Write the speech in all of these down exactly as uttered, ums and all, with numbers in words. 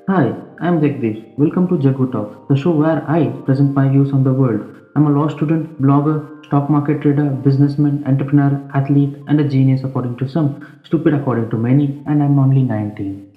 Hi, I'm Jagdish. Welcome to Jagu Talks, the show where I present my views on the world. I'm a law student, blogger, stock market trader, businessman, entrepreneur, athlete, and a genius according to some, stupid according to many, and I'm only nineteen.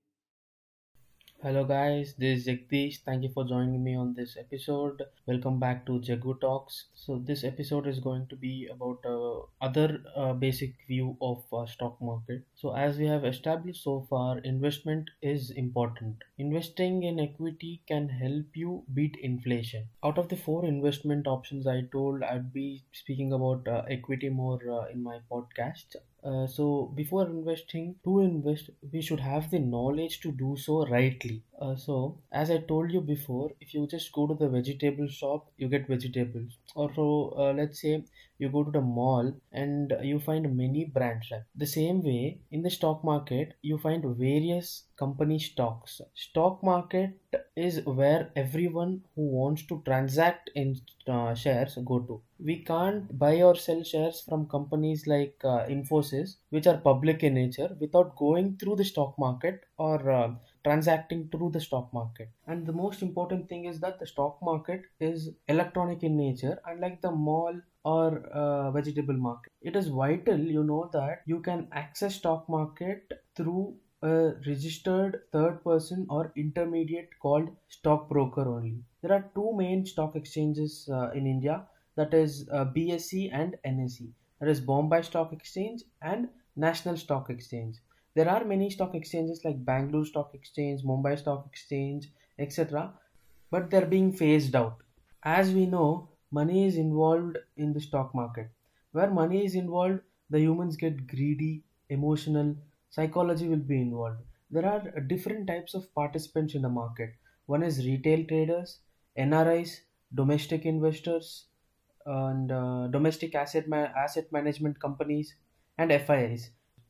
Hello guys, this is Jagdish. Thank you for joining me on this episode. Welcome back to Jagu Talks. So this episode is going to be about uh, other uh, basic view of uh, stock market. So as we have established so far, investment is important. Investing in equity can help you beat inflation. Out of the four investment options I told, I'd be speaking about uh, equity more uh, in my podcast. Uh, so before investing, to invest, we should have the knowledge to do so rightly. Uh, so as I told you before, if you just go to the vegetable shop, you get vegetables. Or so uh, let's say you go to the mall and you find many brands. Right? The same way in the stock market, you find various company stocks. Stock market is where everyone who wants to transact in uh, shares go to. We can't buy or sell shares from companies like uh, Infosys, which are public in nature, without going through the stock market or uh, transacting through the stock market. And the most important thing is that the stock market is electronic in nature, unlike the mall or uh, vegetable market. It is vital, you know, that you can access stock market through a registered third person or intermediate called stockbroker only. There are two main stock exchanges uh, in India, that is uh, B S E and N S E. That is Bombay Stock Exchange and National Stock Exchange. There are many stock exchanges like Bangalore Stock Exchange, Mumbai Stock Exchange, et cetera. But they're being phased out. As we know, money is involved in the stock market. Where money is involved, the humans get greedy, emotional, psychology will be involved. There are different types of participants in the market. One is retail traders, N R Is, domestic investors, and uh, domestic asset ma- asset management companies, and F I Is.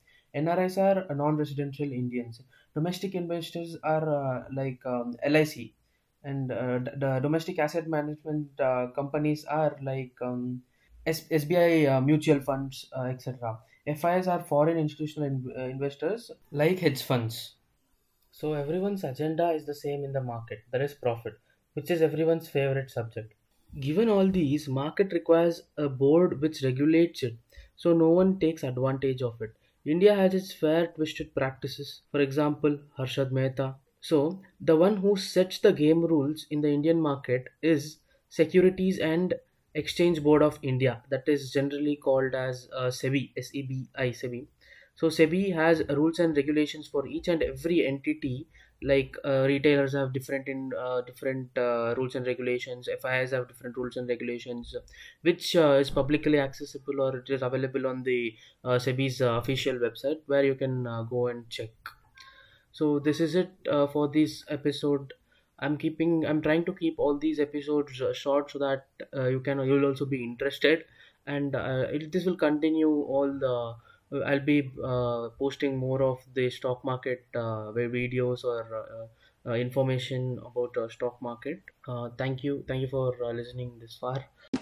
N R Is are non-residential Indians. Domestic investors are uh, like um, L I C, and uh, d- the domestic asset management uh, companies are like um, S- SBI uh, mutual funds, uh, et cetera. F I Is are foreign institutional in- uh, investors like hedge funds. So everyone's agenda is the same in the market. There is profit, which is everyone's favorite subject. Given all these, market requires a board which regulates it, so no one takes advantage of it. India has its fair twisted practices. For example, Harshad Mehta. So the one who sets the game rules in the Indian market is Securities and Exchange Board of India, that is generally called as uh, SEBI, S E B I, SEBI. So SEBI has rules and regulations for each and every entity. Like uh, retailers have different in uh, different uh, rules and regulations. F I Is have different rules and regulations, which uh, is publicly accessible or it is available on the uh, SEBI's uh, official website, where you can uh, go and check. So this is it uh, for this episode. I'm keeping I'm trying to keep all these episodes uh, short so that uh, you can you'll also be interested, and uh, it, this will continue all the I'll be uh, posting more of the stock market uh, videos or uh, uh, information about uh, stock market. Uh, thank you, thank you for uh, listening this far.